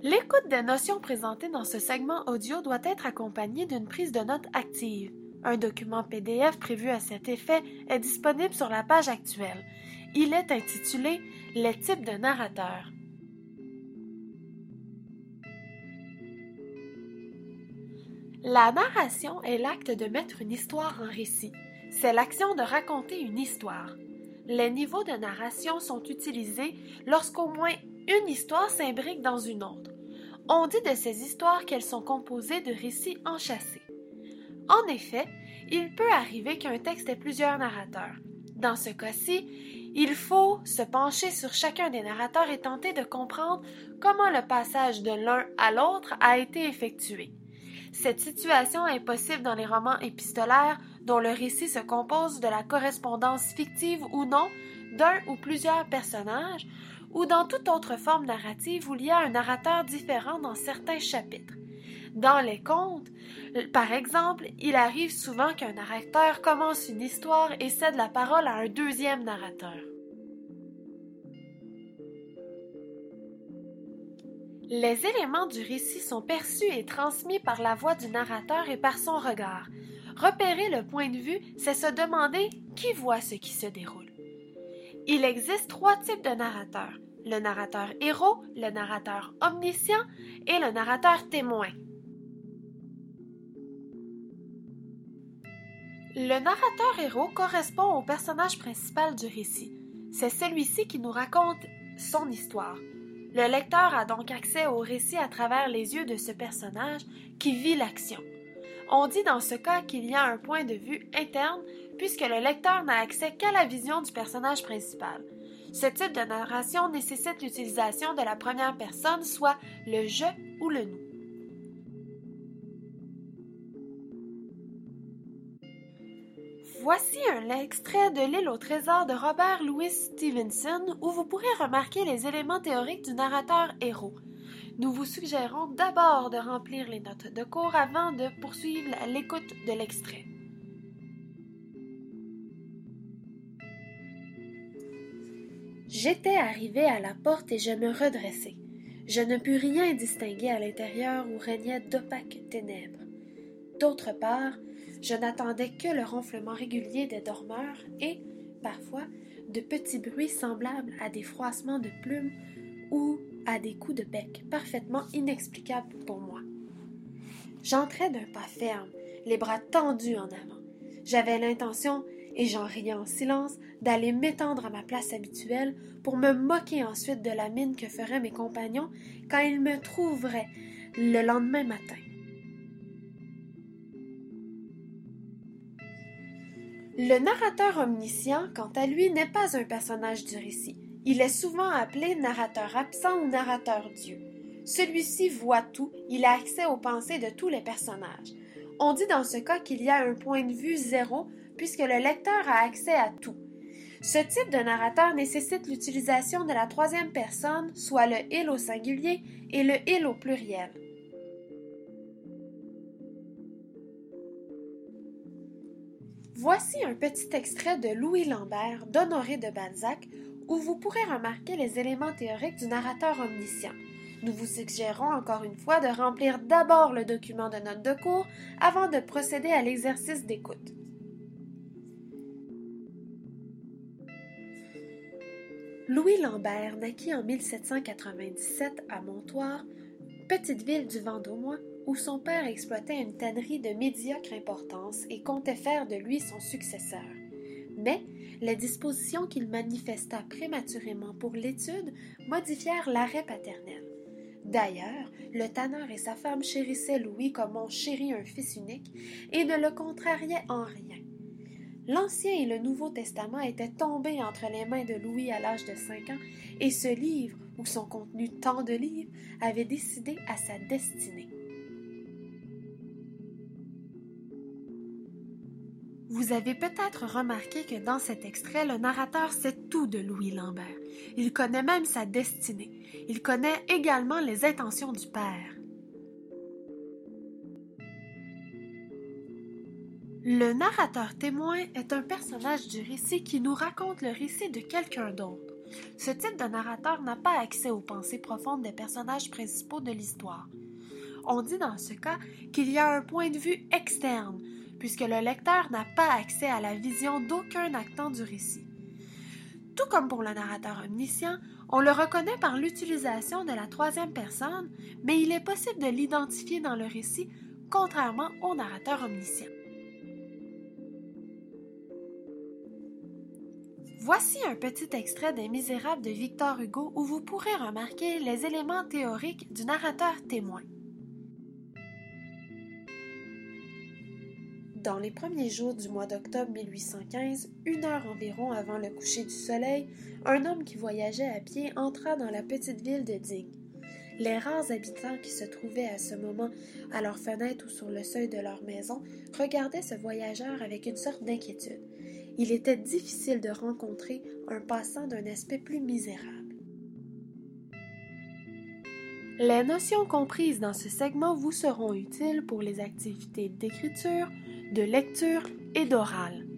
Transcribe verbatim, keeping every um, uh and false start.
L'écoute des notions présentées dans ce segment audio doit être accompagnée d'une prise de notes active. Un document P D F prévu à cet effet est disponible sur la page actuelle. Il est intitulé « Les types de narrateurs ». La narration est l'acte de mettre une histoire en récit. C'est l'action de raconter une histoire. Les niveaux de narration sont utilisés lorsqu'au moins une histoire s'imbrique dans une autre. On dit de ces histoires qu'elles sont composées de récits enchâssés. En effet, il peut arriver qu'un texte ait plusieurs narrateurs. Dans ce cas-ci, il faut se pencher sur chacun des narrateurs et tenter de comprendre comment le passage de l'un à l'autre a été effectué. Cette situation est possible dans les romans épistolaires dont le récit se compose de la correspondance fictive ou non d'un ou plusieurs personnages, ou dans toute autre forme narrative où il y a un narrateur différent dans certains chapitres. Dans les contes, par exemple, il arrive souvent qu'un narrateur commence une histoire et cède la parole à un deuxième narrateur. Les éléments du récit sont perçus et transmis par la voix du narrateur et par son regard. Repérer le point de vue, c'est se demander qui voit ce qui se déroule. Il existe trois types de narrateurs, le narrateur héros, le narrateur omniscient et le narrateur témoin. Le narrateur héros correspond au personnage principal du récit. C'est celui-ci qui nous raconte son histoire. Le lecteur a donc accès au récit à travers les yeux de ce personnage qui vit l'action. On dit dans ce cas qu'il y a un point de vue interne puisque le lecteur n'a accès qu'à la vision du personnage principal. Ce type de narration nécessite l'utilisation de la première personne, soit le « je » ou le « nous ». Voici un extrait de L'île au trésor de Robert Louis Stevenson où vous pourrez remarquer les éléments théoriques du narrateur héros. Nous vous suggérons d'abord de remplir les notes de cours avant de poursuivre l'écoute de l'extrait. J'étais arrivé à la porte et je me redressai. Je ne pus rien distinguer à l'intérieur où régnaient d'opaques ténèbres. D'autre part, je n'attendais que le ronflement régulier des dormeurs et, parfois, de petits bruits semblables à des froissements de plumes ou à des coups de bec parfaitement inexplicables pour moi. J'entrais d'un pas ferme, les bras tendus en avant. J'avais l'intention, et j'en riais en silence, d'aller m'étendre à ma place habituelle pour me moquer ensuite de la mine que feraient mes compagnons quand ils me trouveraient le lendemain matin. Le narrateur omniscient, quant à lui, n'est pas un personnage du récit. Il est souvent appelé narrateur absent ou narrateur Dieu. Celui-ci voit tout, il a accès aux pensées de tous les personnages. On dit dans ce cas qu'il y a un point de vue zéro, puisque le lecteur a accès à tout. Ce type de narrateur nécessite l'utilisation de la troisième personne, soit le « il » au singulier et le « il » au pluriel. Voici un petit extrait de Louis Lambert d'Honoré de Balzac où vous pourrez remarquer les éléments théoriques du narrateur omniscient. Nous vous suggérons encore une fois de remplir d'abord le document de notes de cours avant de procéder à l'exercice d'écoute. Louis Lambert naquit en mille sept cent quatre-vingt-dix-sept à Montoire, petite ville du Vendômois, où son père exploitait une tannerie de médiocre importance et comptait faire de lui son successeur. Mais les dispositions qu'il manifesta prématurément pour l'étude modifièrent l'arrêt paternel. D'ailleurs, le tanneur et sa femme chérissaient Louis comme on chérit un fils unique et ne le contrariaient en rien. L'Ancien et le Nouveau Testament étaient tombés entre les mains de Louis à l'âge de cinq ans et ce livre, ou son contenu tant de livres, avait décidé à sa destinée. Vous avez peut-être remarqué que dans cet extrait, le narrateur sait tout de Louis Lambert. Il connaît même sa destinée. Il connaît également les intentions du père. Le narrateur témoin est un personnage du récit qui nous raconte le récit de quelqu'un d'autre. Ce type de narrateur n'a pas accès aux pensées profondes des personnages principaux de l'histoire. On dit dans ce cas qu'il y a un point de vue externe, puisque le lecteur n'a pas accès à la vision d'aucun actant du récit. Tout comme pour le narrateur omniscient, on le reconnaît par l'utilisation de la troisième personne, mais il est possible de l'identifier dans le récit, contrairement au narrateur omniscient. Voici un petit extrait des Misérables de Victor Hugo où vous pourrez remarquer les éléments théoriques du narrateur témoin. Dans les premiers jours du mois d'octobre mille huit cent quinze, une heure environ avant le coucher du soleil, un homme qui voyageait à pied entra dans la petite ville de Digne. Les rares habitants qui se trouvaient à ce moment à leur fenêtre ou sur le seuil de leur maison regardaient ce voyageur avec une sorte d'inquiétude. Il était difficile de rencontrer un passant d'un aspect plus misérable. Les notions comprises dans ce segment vous seront utiles pour les activités d'écriture, de lecture et d'oral.